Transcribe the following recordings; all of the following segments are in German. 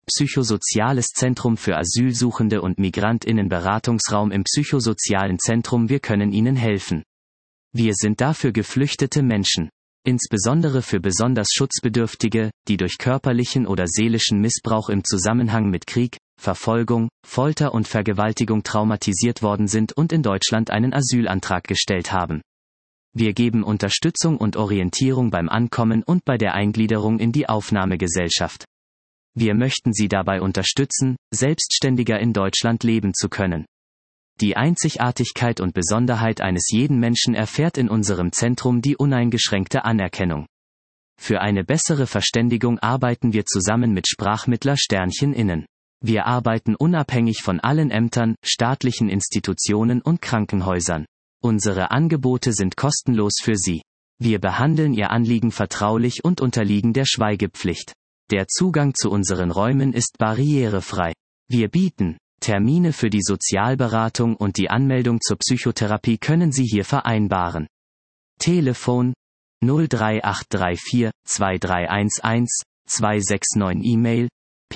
Psychosoziales Zentrum für Asylsuchende und MigrantInnen, Beratungsraum im Psychosozialen Zentrum. Wir können Ihnen helfen. Wir sind da für geflüchtete Menschen. Insbesondere für besonders Schutzbedürftige, die durch körperlichen oder seelischen Missbrauch im Zusammenhang mit Krieg, Verfolgung, Folter und Vergewaltigung traumatisiert worden sind und in Deutschland einen Asylantrag gestellt haben. Wir geben Unterstützung und Orientierung beim Ankommen und bei der Eingliederung in die Aufnahmegesellschaft. Wir möchten Sie dabei unterstützen, selbstständiger in Deutschland leben zu können. Die Einzigartigkeit und Besonderheit eines jeden Menschen erfährt in unserem Zentrum die uneingeschränkte Anerkennung. Für eine bessere Verständigung arbeiten wir zusammen mit Sprachmittler *innen. Wir arbeiten unabhängig von allen Ämtern, staatlichen Institutionen und Krankenhäusern. Unsere Angebote sind kostenlos für Sie. Wir behandeln Ihr Anliegen vertraulich und unterliegen der Schweigepflicht. Der Zugang zu unseren Räumen ist barrierefrei. Wir bieten Termine für die Sozialberatung und die Anmeldung zur Psychotherapie können Sie hier vereinbaren. Telefon 03834 2311 269 E-Mail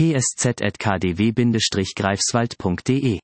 psz@kdw-greifswald.de.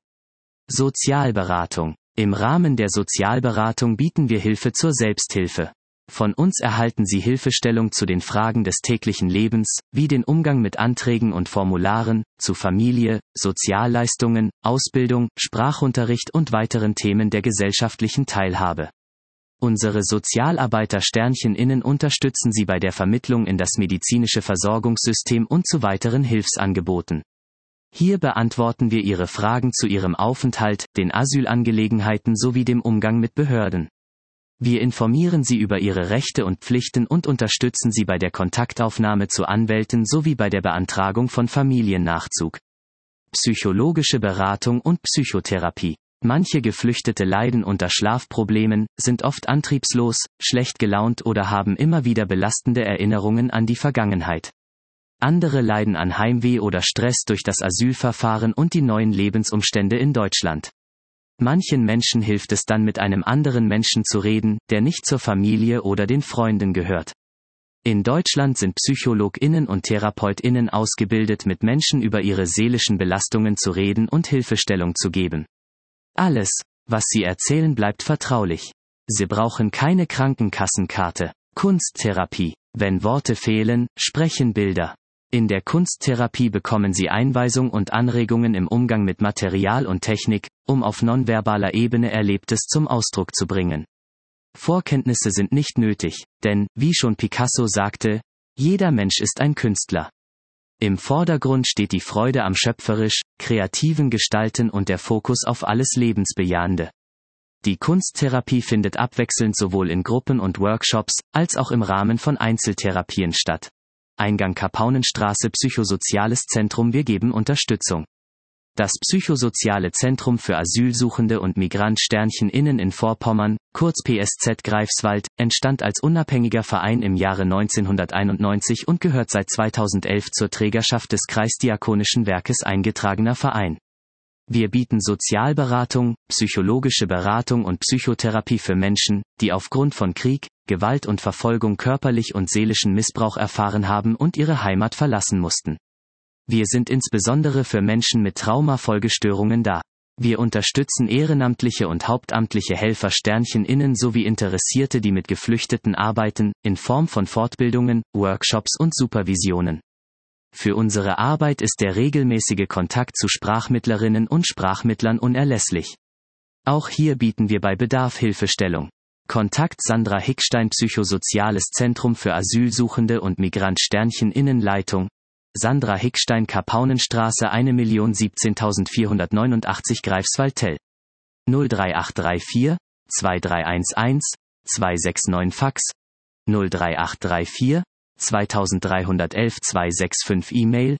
Sozialberatung. Im Rahmen der Sozialberatung bieten wir Hilfe zur Selbsthilfe. Von uns erhalten Sie Hilfestellung zu den Fragen des täglichen Lebens, wie den Umgang mit Anträgen und Formularen, zu Familie, Sozialleistungen, Ausbildung, Sprachunterricht und weiteren Themen der gesellschaftlichen Teilhabe. Unsere Sozialarbeiter *innen unterstützen Sie bei der Vermittlung in das medizinische Versorgungssystem und zu weiteren Hilfsangeboten. Hier beantworten wir Ihre Fragen zu Ihrem Aufenthalt, den Asylangelegenheiten sowie dem Umgang mit Behörden. Wir informieren Sie über Ihre Rechte und Pflichten und unterstützen Sie bei der Kontaktaufnahme zu Anwälten sowie bei der Beantragung von Familiennachzug. Psychologische Beratung und Psychotherapie. Manche Geflüchtete leiden unter Schlafproblemen, sind oft antriebslos, schlecht gelaunt oder haben immer wieder belastende Erinnerungen an die Vergangenheit. Andere leiden an Heimweh oder Stress durch das Asylverfahren und die neuen Lebensumstände in Deutschland. Manchen Menschen hilft es dann, mit einem anderen Menschen zu reden, der nicht zur Familie oder den Freunden gehört. In Deutschland sind PsychologInnen und TherapeutInnen ausgebildet, mit Menschen über ihre seelischen Belastungen zu reden und Hilfestellung zu geben. Alles, was Sie erzählen, bleibt vertraulich. Sie brauchen keine Krankenkassenkarte. Kunsttherapie. Wenn Worte fehlen, sprechen Bilder. In der Kunsttherapie bekommen Sie Einweisung und Anregungen im Umgang mit Material und Technik, um auf nonverbaler Ebene Erlebtes zum Ausdruck zu bringen. Vorkenntnisse sind nicht nötig, denn, wie schon Picasso sagte, jeder Mensch ist ein Künstler. Im Vordergrund steht die Freude am schöpferisch, kreativen Gestalten und der Fokus auf alles Lebensbejahende. Die Kunsttherapie findet abwechselnd sowohl in Gruppen und Workshops, als auch im Rahmen von Einzeltherapien statt. Eingang Kapaunenstraße, Psychosoziales Zentrum. Wir geben Unterstützung. Das Psychosoziale Zentrum für Asylsuchende und Migrant *innen in Vorpommern, kurz PSZ Greifswald, entstand als unabhängiger Verein im Jahre 1991 und gehört seit 2011 zur Trägerschaft des Kreisdiakonischen Werkes eingetragener Verein. Wir bieten Sozialberatung, psychologische Beratung und Psychotherapie für Menschen, die aufgrund von Krieg, Gewalt und Verfolgung körperlich und seelischen Missbrauch erfahren haben und ihre Heimat verlassen mussten. Wir sind insbesondere für Menschen mit Traumafolgestörungen da. Wir unterstützen ehrenamtliche und hauptamtliche Helfer *innen sowie Interessierte, die mit Geflüchteten arbeiten, in Form von Fortbildungen, Workshops und Supervisionen. Für unsere Arbeit ist der regelmäßige Kontakt zu Sprachmittlerinnen und Sprachmittlern unerlässlich. Auch hier bieten wir bei Bedarf Hilfestellung. Kontakt Sandra Hickstein, Psychosoziales Zentrum für Asylsuchende und Migrant *innen Leitung Sandra Hickstein, Kapaunenstraße 1.017.489 Greifswald Tel. 03834 2311 269 Fax 03834 2311 265 E-Mail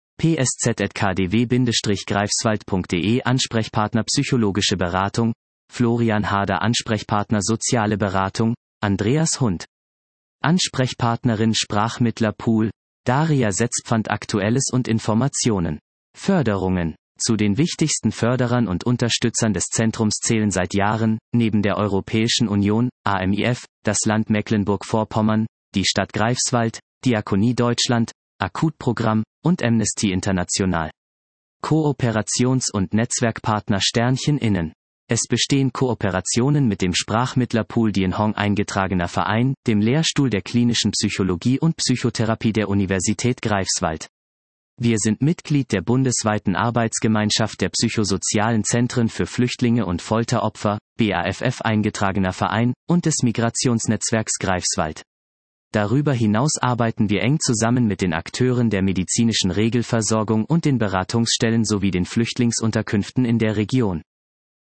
psz@kdw-greifswald.de. Ansprechpartner psychologische Beratung Florian Harder. Ansprechpartner soziale Beratung Andreas Hund. Ansprechpartnerin Sprachmittlerpool Daria Setzpfand. Aktuelles und Informationen. Förderungen. Zu den wichtigsten Förderern und Unterstützern des Zentrums zählen seit Jahren, neben der Europäischen Union, AMIF, das Land Mecklenburg-Vorpommern, die Stadt Greifswald, Diakonie Deutschland, Akutprogramm, und Amnesty International. Kooperations- und Netzwerkpartner *innen. Es bestehen Kooperationen mit dem Sprachmittlerpool Dien Hong eingetragener Verein, dem Lehrstuhl der klinischen Psychologie und Psychotherapie der Universität Greifswald. Wir sind Mitglied der bundesweiten Arbeitsgemeinschaft der psychosozialen Zentren für Flüchtlinge und Folteropfer, BAFF eingetragener Verein, und des Migrationsnetzwerks Greifswald. Darüber hinaus arbeiten wir eng zusammen mit den Akteuren der medizinischen Regelversorgung und den Beratungsstellen sowie den Flüchtlingsunterkünften in der Region.